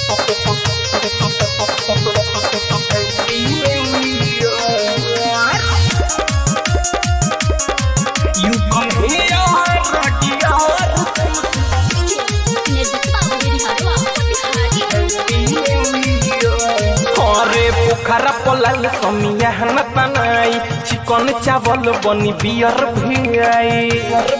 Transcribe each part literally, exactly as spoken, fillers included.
पोखरा पलाल समिया न तनाई चिकन चावल बनी बियर भियाई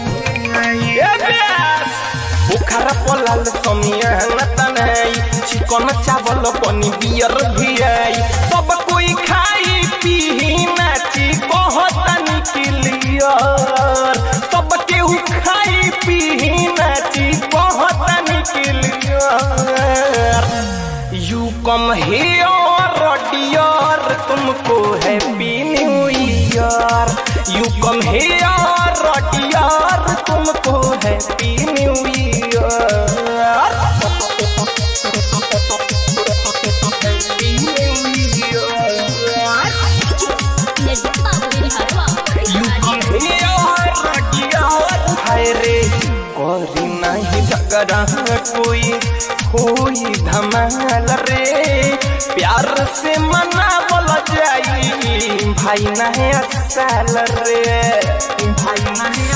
पोखरा पलाल समिया न तनाई चिकन चावल बनी बियर भियाई सब कोई खाई पी नाची कहतनी क्लियर सब केहू खाई पी नाची कहतनी clear you come here dear तुमको happy new year you come here dear तुमको happy new year happy new year you come here dear हाय रे कोई नहीं झगड़ा कोई होई धमाल रे प्यार से मनावल जाई भाई नहीं असल रे भाई नहीं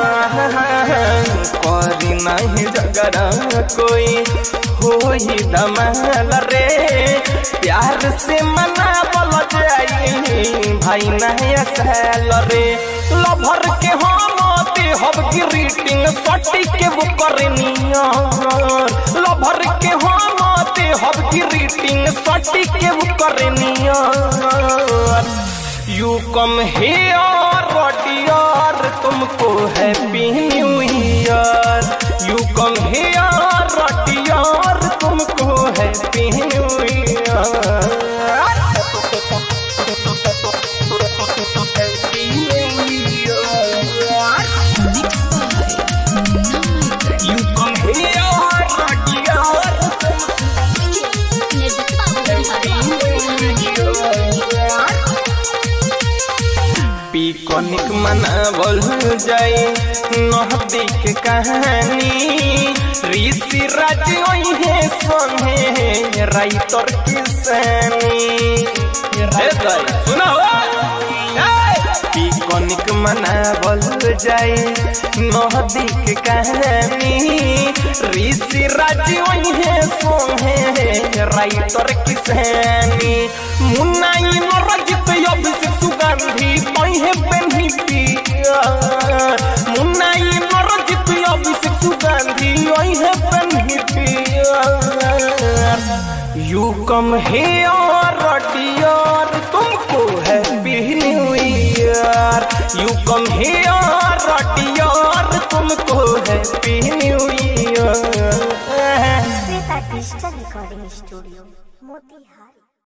कोई नहीं झगड़ा कोई होई धमाल रे प्यार से मनावल जाई भाई नहीं असल रे लभर के हम हब ग्रीटिंग सटी के वो करनिया लभर के हम हब ग्रीटिंग सटी के वो करनिया यू कम हियर डियर तुमको happy new year you come here dear तुमको हैप्पी न्यू ईयर पिकनिक मनावल जाए नहदी के कहानी ऋषि राज है संगे राइतर किसानी सुना पिकनिक मनावल जाए नहदी के कहानी ऋषि राज है संगे राइतर किसानी मुन्नाई नरजित अभिषेक सुगंधी पहे पेन्ही पियर मुन्नाई नरजित अभिषेक सुगंधी पहे पेन्ही पियर यू कम हियर डियर तुमको happy new year you come here dear तुमको happy new year Shweta digital recording studio Motihari.